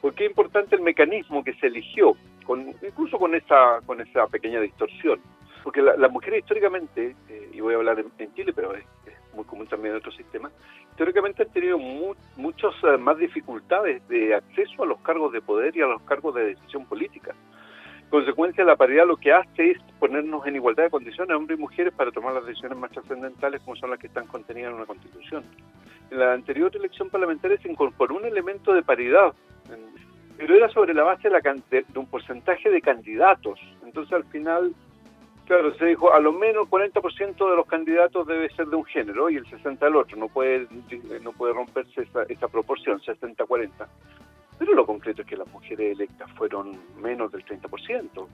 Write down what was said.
Porque es importante el mecanismo que se eligió, incluso con esa pequeña distorsión. Porque las mujeres históricamente, y voy a hablar en Chile, pero es muy común también en otros sistemas, históricamente han tenido muchas más dificultades de acceso a los cargos de poder y a los cargos de decisión política. En consecuencia, la paridad lo que hace es ponernos en igualdad de condiciones, hombres y mujeres, para tomar las decisiones más trascendentales como son las que están contenidas en una Constitución. En la anterior elección parlamentaria se incorporó un elemento de paridad, pero era sobre la base de un porcentaje de candidatos. Entonces, al final, claro, se dijo, a lo menos 40% de los candidatos debe ser de un género y el 60% del otro. No puede romperse esa proporción, 60-40. Pero lo concreto es que las mujeres electas fueron menos del 30%.